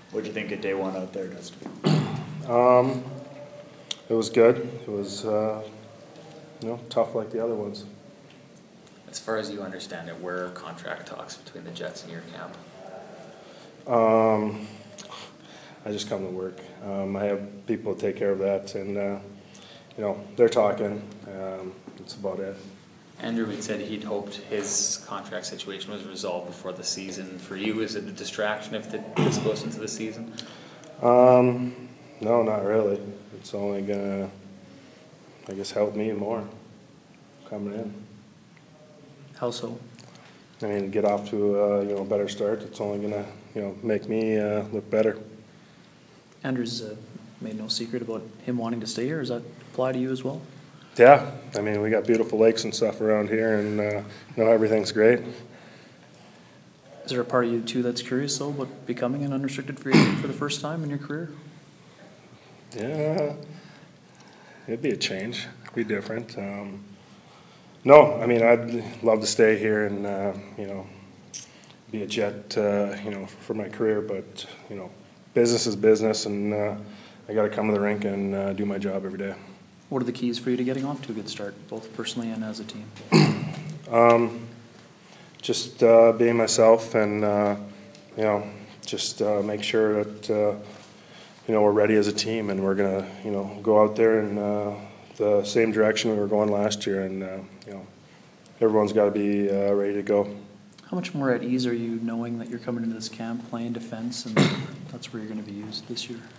What do you think of day one out there, Dustin? It was good. It was, tough like the other ones. As far as you understand it, where are contract talks between the Jets and your camp? I just come to work. I have people take care of that, and they're talking. That's about it. Andrew had said he'd hoped his contract situation was resolved before the season. For you, is it a distraction if this goes into the season? No, not really. It's only gonna, I guess, help me more coming in. How so? I mean, get off to a better start. It's only gonna make me look better. Andrew's made no secret about him wanting to stay here. Does that apply to you as well? Yeah, I mean, we got beautiful lakes and stuff around here, and everything's great. Is there a part of you too that's curious though about becoming an unrestricted free agent for the first time in your career? Yeah, it'd be a change. It'd be different. No, I mean, I'd love to stay here and be a Jet, for my career. But business is business, and I got to come to the rink and do my job every day. What are the keys for you to getting off to a good start, both personally and as a team? Just being myself, and just make sure that we're ready as a team, and we're gonna go out there in the same direction we were going last year, and everyone's got to be ready to go. How much more at ease are you knowing that you're coming into this camp playing defense, and that's where you're going to be used this year?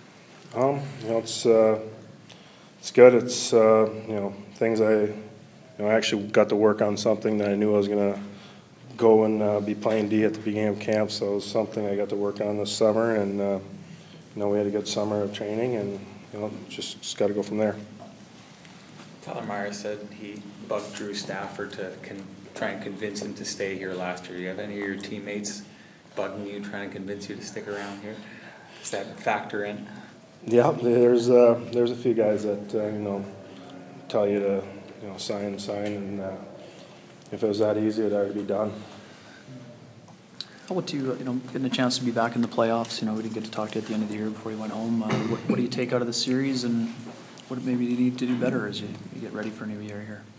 It's good. It's things I actually got to work on something that I knew I was gonna go and be playing D at the beginning of camp. So it was something I got to work on this summer, and we had a good summer of training, and just got to go from there. Tyler Myers said he bugged Drew Stafford to try and convince him to stay here last year. Do you have any of your teammates bugging you, trying to convince you to stick around here? Does that factor in? Yeah, there's a few guys that tell you to sign, and if it was that easy, it'd already be done. How about you, getting a chance to be back in the playoffs? We didn't get to talk to you at the end of the year before you went home. What do you take out of the series, and what maybe do you need to do better as you get ready for a new year here?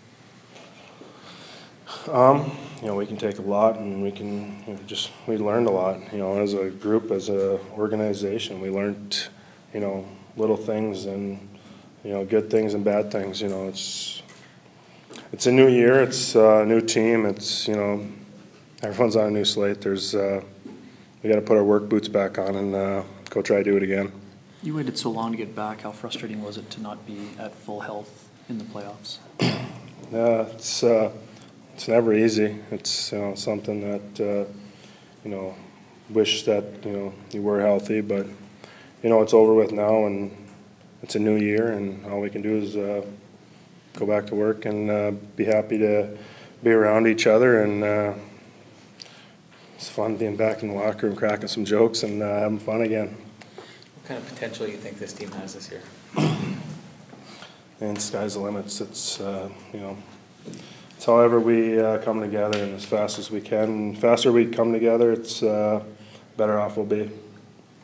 We can take a lot, and we can we learned a lot. As a group, as a organization, we learned little things, and good things and bad things. It's a new year. It's a new team. It's everyone's on a new slate. We got to put our work boots back on and go try to do it again. You waited so long to get back. How frustrating was it to not be at full health in the playoffs? It's never easy. It's something that wish that you were healthy, but it's over with now, and it's a new year, and all we can do is go back to work and be happy to be around each other, and it's fun being back in the locker room, cracking some jokes, and having fun again. What kind of potential do you think this team has this year? And sky's the limits. It's it's however we come together, and as fast as we can. The faster we come together, it's better off we'll be.